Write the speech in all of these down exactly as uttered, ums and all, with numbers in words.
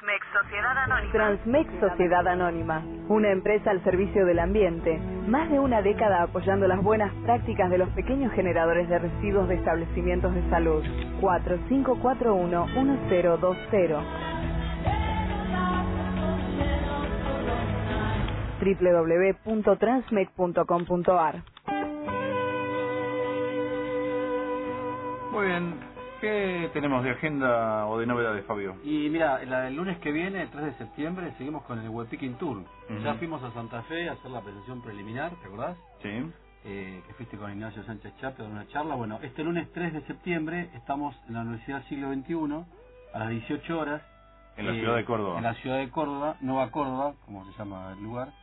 Transmex Sociedad Anónima. Transmex Sociedad Anónima, una empresa al servicio del ambiente, más de una década apoyando las buenas prácticas de los pequeños generadores de residuos de establecimientos de salud. cuatro cinco cuatro uno uno cero dos cero. doble u doble u doble u punto transmec punto com punto a r. Muy bien. ¿Qué tenemos de agenda o de novedades, Fabio? Y mira, la, el lunes que viene, el tres de septiembre, seguimos con el Webpicking Tour. Uh-huh. Ya fuimos a Santa Fe a hacer la presentación preliminar, ¿te acordás? Sí. Eh, que fuiste con Ignacio Sánchez Chape a dar una charla. Bueno, este lunes tres de septiembre estamos en la Universidad Siglo veintiuno a las dieciocho horas. En la eh, ciudad de Córdoba. En la ciudad de Córdoba, Nueva Córdoba, como se llama el lugar,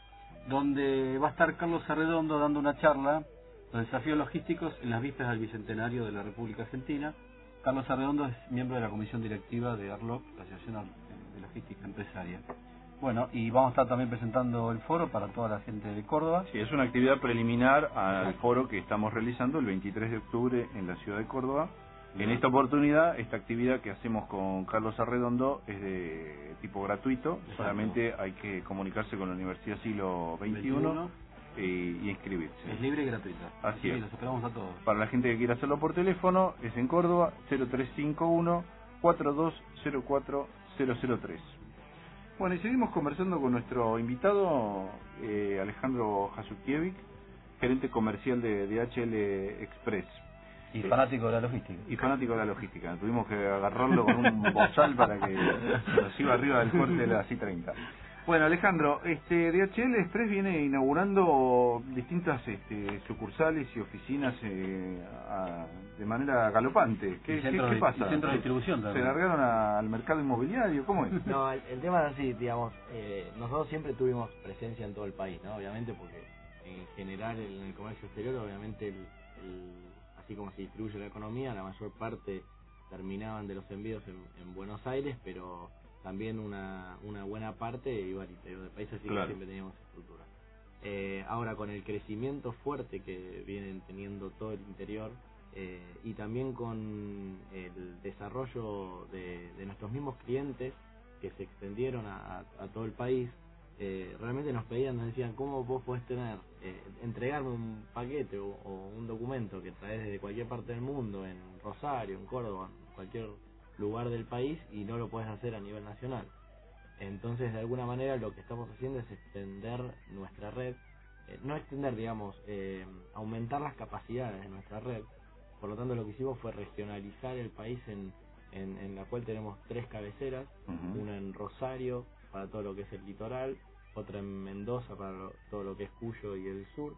donde va a estar Carlos Arredondo dando una charla, los desafíos logísticos en las vísperas del Bicentenario de la República Argentina. Carlos Arredondo es miembro de la comisión directiva de ARLOC, la Asociación de Logística Empresaria. Bueno, y vamos a estar también presentando el foro para toda la gente de Córdoba. Sí, es una actividad preliminar al foro que estamos realizando el veintitrés de octubre en la ciudad de Córdoba. En esta oportunidad, esta actividad que hacemos con Carlos Arredondo es de tipo gratuito. Exacto. Solamente hay que comunicarse con la Universidad Siglo veintiuno y, y inscribirse. Es libre y gratuita. Así sí, es. Los esperamos a todos. Para la gente que quiera hacerlo por teléfono, es en Córdoba, cero tres cinco uno cuatro dos cero cuatro cero cero tres. Bueno, y seguimos conversando con nuestro invitado, eh, Alejandro Jasukiewicz, gerente comercial de D H L Express. Y fanático de la logística. Y fanático de la logística. Tuvimos que agarrarlo con un bozal para que nos iba arriba del corte de la C treinta. Bueno, Alejandro, este D H L Express viene inaugurando distintas este, sucursales y oficinas eh, a, de manera galopante. ¿Qué, ¿qué, ¿qué pasa? Y centro de distribución también. ¿Se largaron a, al mercado inmobiliario? ¿Cómo es? No, el, el tema es así, digamos, eh, nosotros siempre tuvimos presencia en todo el país, ¿no? Obviamente porque en general en el comercio exterior, obviamente, el, el, así como se distribuye la economía, la mayor parte terminaban de los envíos en, en Buenos Aires, pero también una una buena parte iba al interior del país, así claro. que siempre teníamos estructura. Eh, ahora con el crecimiento fuerte que vienen teniendo todo el interior eh, y también con el desarrollo de, de nuestros mismos clientes que se extendieron a, a, a todo el país, eh, realmente nos pedían, nos decían, ¿cómo vos podés tener, eh, entregarme un paquete o, o un documento que traes desde cualquier parte del mundo, en Rosario, en Córdoba, en cualquier lugar del país, y no lo puedes hacer a nivel nacional? Entonces, de alguna manera, lo que estamos haciendo es extender nuestra red, eh, no extender, digamos, eh, aumentar las capacidades de nuestra red. Por lo tanto, lo que hicimos fue regionalizar el país en, en, en la cual tenemos tres cabeceras, uh-huh. una en Rosario para todo lo que es el litoral, otra en Mendoza para lo, todo lo que es Cuyo y el sur,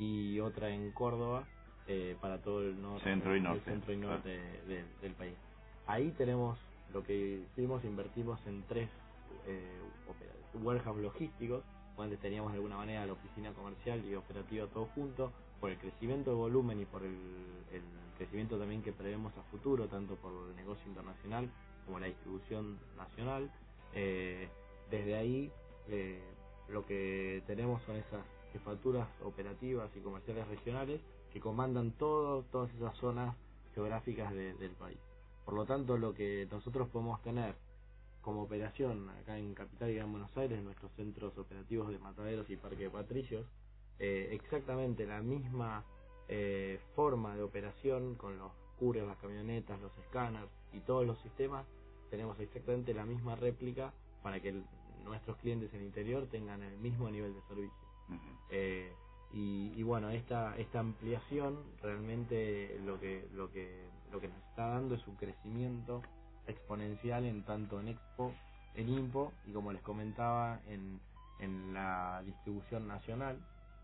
y otra en Córdoba eh, para todo el norte, centro y norte, el centro y norte de, de, del país. Ahí tenemos lo que hicimos, invertimos en tres eh, warehouse logísticos, donde teníamos de alguna manera la oficina comercial y operativa todo junto, por el crecimiento de volumen y por el, el crecimiento también que prevemos a futuro, tanto por el negocio internacional como la distribución nacional. Eh, desde ahí eh, lo que tenemos son esas jefaturas operativas y comerciales regionales que comandan todo, todas esas zonas geográficas de, del país. Por lo tanto, lo que nosotros podemos tener como operación acá en Capital y en Buenos Aires, en nuestros centros operativos de Mataderos y Parque de Patricios, eh, exactamente la misma eh, forma de operación con los couriers, las camionetas, los escáneres y todos los sistemas, tenemos exactamente la misma réplica para que el, nuestros clientes en el interior tengan el mismo nivel de servicio. Uh-huh. eh, y, y bueno, esta esta ampliación realmente lo que lo que lo que nos está dando es un crecimiento exponencial en tanto en Expo, en Impo y, como les comentaba, en en la distribución nacional,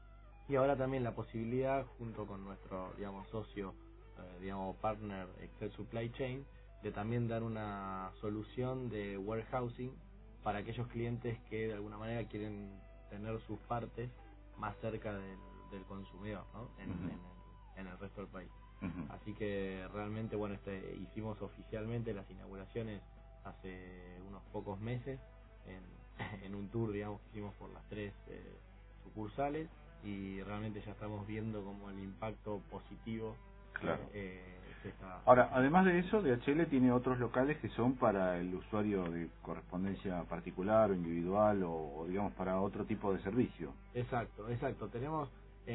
y ahora también la posibilidad, junto con nuestro, digamos, socio, eh, digamos, partner Excel Supply Chain, de también dar una solución de warehousing para aquellos clientes que de alguna manera quieren tener sus partes más cerca del, del consumidor, ¿no? en, uh-huh. en, el, en el resto del país. Uh-huh. Así que realmente, bueno, este, hicimos oficialmente las inauguraciones hace unos pocos meses en, en un tour, digamos, que hicimos por las tres eh, sucursales, y realmente ya estamos viendo como el impacto positivo claro. eh, se está... Ahora, además de eso, D H L tiene otros locales que son para el usuario de correspondencia particular o individual o, o digamos para otro tipo de servicio. Exacto, exacto. Tenemos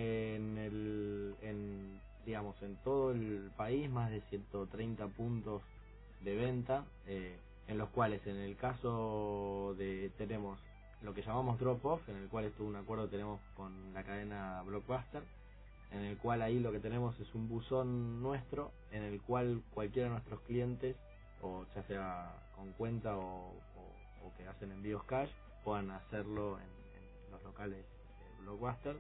en el, en, digamos, en todo el país más de ciento treinta puntos de venta, eh, en los cuales en el caso de tenemos lo que llamamos drop-off, en el cual estuvo un acuerdo tenemos con la cadena Blockbuster, en el cual ahí lo que tenemos es un buzón nuestro, en el cual cualquiera de nuestros clientes, o ya sea con cuenta o, o, o que hacen envíos cash, puedan hacerlo en, en los locales de Blockbuster.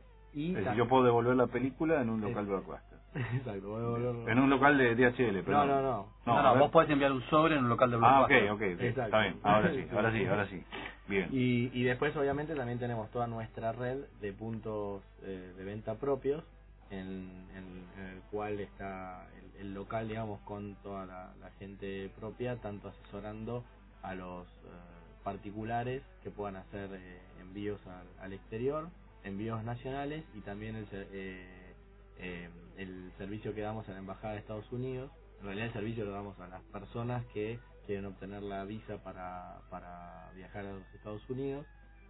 Y Es decir, ta- yo puedo devolver la película en un local Es- Blockbuster. Exacto, voy a volverlo. En un local de D H L, pero No, no, no. No, a no, ver. vos podés enviar un sobre en un local de Ah, ok, Blockbuster. ok, ok. Exacto. Está bien. Ahora sí, ahora sí, ahora sí. Bien. Y, y después obviamente también tenemos toda nuestra red de puntos eh, de venta propios, en, en- en el cual está el, el local, digamos, con toda la, la gente propia, tanto asesorando a los eh, particulares que puedan hacer eh, envíos al, al exterior, envíos nacionales, y también el, ser- eh, eh, el servicio que damos a la Embajada de Estados Unidos. En realidad el servicio lo damos a las personas que quieren obtener la visa para, para viajar a los Estados Unidos,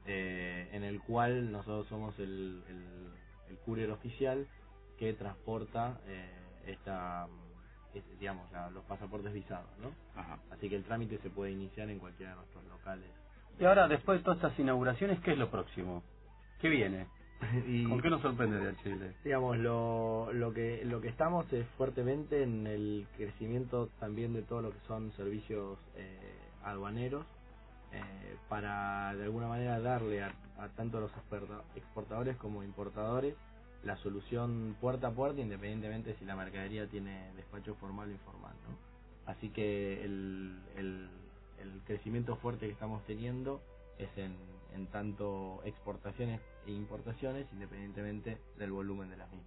eh, en el cual nosotros somos el, el, el courier oficial que transporta eh, esta es, digamos la, los pasaportes visados, ¿no? Ajá. Así que el trámite se puede iniciar en cualquiera de nuestros locales. Y ahora, después de todas estas inauguraciones, ¿qué es lo próximo? ¿Qué viene? Y ¿Con qué nos sorprende D H L? digamos lo, lo que lo que estamos es fuertemente en el crecimiento también de todo lo que son servicios eh, aduaneros, eh, para de alguna manera darle a, a tanto los exporta- exportadores como importadores la solución puerta a puerta, independientemente si la mercadería tiene despacho formal o informal, ¿no? Así que el, el, el crecimiento fuerte que estamos teniendo es en, en tanto exportaciones e importaciones, independientemente del volumen de las mismas.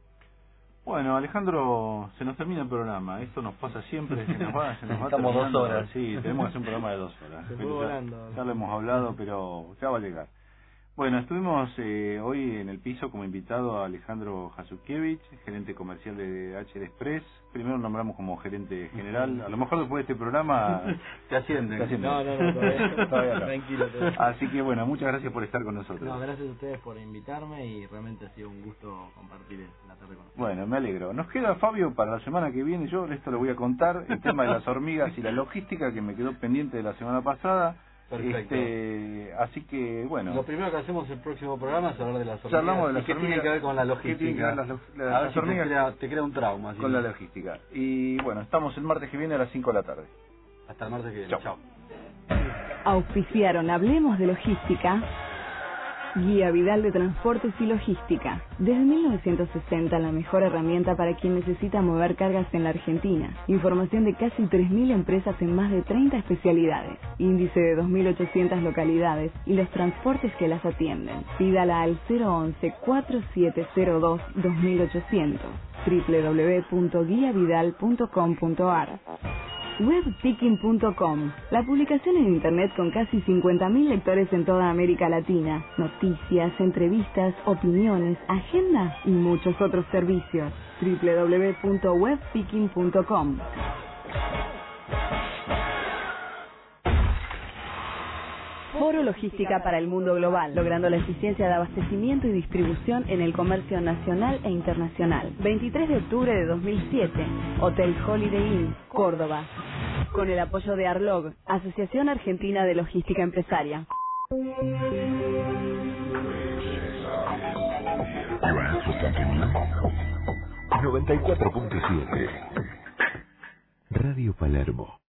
Bueno, Alejandro, se nos termina el programa. Esto nos pasa siempre, se nos va, se nos va Estamos dos terminando. horas. Sí, tenemos que hacer un programa de dos horas. Se fue Pero ya- volando. Ya lo hemos hablado, pero ya va a llegar. Bueno, estuvimos eh, hoy en el piso como invitado a Alejandro Jasukiewicz, gerente comercial de D H L Express. Primero nombramos como gerente general. A lo mejor después de este programa Te ascienden. te ascienden. No, no, no, todavía, Todavía no. tranquilo. todavía. Así que bueno, muchas gracias por estar con nosotros. No, gracias a ustedes por invitarme y realmente ha sido un gusto compartir la tarde con ustedes. Bueno, me alegro. Nos queda, Fabio, para la semana que viene, yo esto lo voy a contar, el tema de las hormigas y la logística que me quedó pendiente de la semana pasada. Perfecto. Este, así que, bueno. Lo primero que hacemos el próximo programa es hablar de las Ya hormigas. hablamos de las ¿Y qué hormigas. tiene que ver con la ¿Qué logística? tiene que ver las, lo- las, a ver las si hormigas te crea, te crea un trauma. ¿sí? con la logística? Y bueno, estamos el martes que viene a las cinco de la tarde. Hasta el martes que viene. Chao. Chao. Auspiciaron Hablemos de Logística, Guía Vidal de Transportes y Logística. Desde mil novecientos sesenta, la mejor herramienta para quien necesita mover cargas en la Argentina. Información de casi tres mil empresas en más de treinta especialidades. Índice de dos mil ochocientas localidades y los transportes que las atienden. Pídala al cero once, cuatro siete cero dos, dos mil ochocientos. doble u doble u doble u punto guía vidal punto com punto a r. webpicking punto com, la publicación en internet con casi cincuenta mil lectores en toda América Latina. Noticias, entrevistas, opiniones, agenda y muchos otros servicios. doble u doble u doble u punto webpicking punto com. Foro Logística para el Mundo Global, logrando la eficiencia de abastecimiento y distribución en el comercio nacional e internacional. veintitrés de octubre de dos mil siete, Hotel Holiday Inn, Córdoba. Con el apoyo de Arlog, Asociación Argentina de Logística Empresaria. You asked for something new? noventa y cuatro punto siete Radio Palermo.